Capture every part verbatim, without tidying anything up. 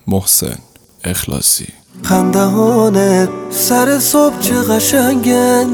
محسن اخلاصی. خندهانت سر صبح چه قشنگن،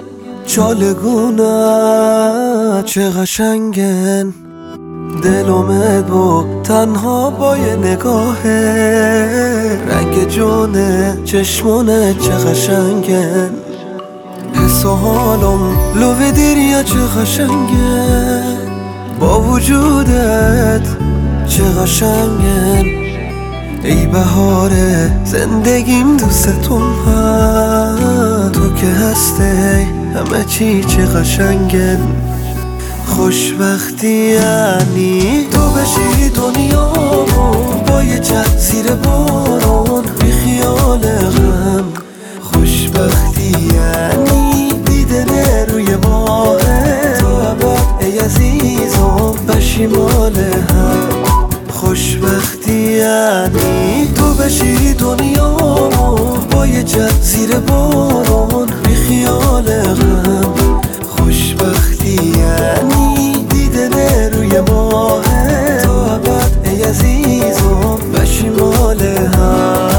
چالگونه چه قشنگن، دلومت با تنها با یه نگاهه، رنگ جونه چشمونه چه قشنگن، حس و حالم لوه دیریا چه قشنگن، با وجودت چه قشنگن، ای بهار زندگیم دوستتون هم، تو که هستی همه چی چه قشنگن. خوشبختی یعنی تو بشی دنیامو با یه چت زیر بارون بی خیال غم، خوشبختی یعنی دیدن روی ماه تو ابد ای عزیزم بشیمال هم، خوشبختی یعنی تو بشی دنیامو با یه چت زیر بارون بی خیال غم، خوشبختی یعنی دیدن روی ماه تو ابد ای عزیزم بشیمال هم.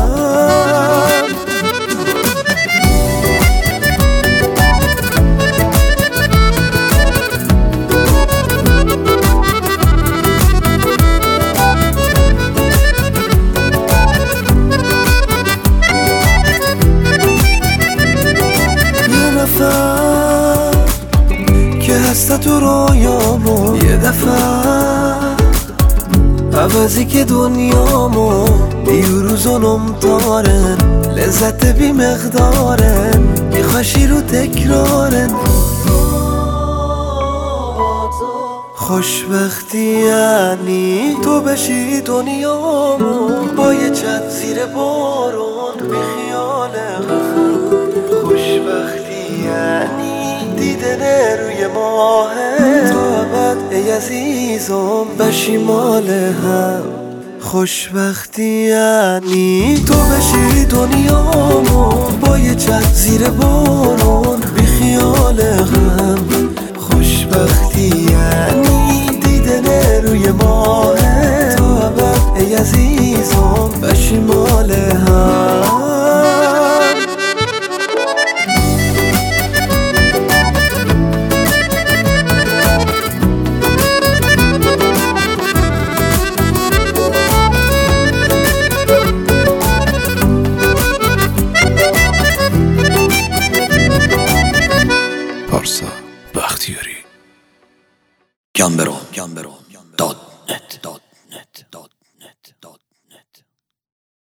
که هست تو رویامو یه دفعه عوضی که دنیامو دیروزونم دارن، لذت بی مقدارن، میخواشی رو تکرارن، خوشبختی یعنی تو بشی دنیامو با یه چت زیر بارون بی خیال غم، خوشبختی یعنی دیدن روی ماه تو ابد ای عزیزم بشیمال هم، خوشبختی یعنی تو بشی دنیامو با یه چت زیر بارون بی خیال غم، خوشبختی یعنی دیدن روی ماه تو ابد ای عزیزم بشیمال هم. پارسا بختیاری. گم برو گم برو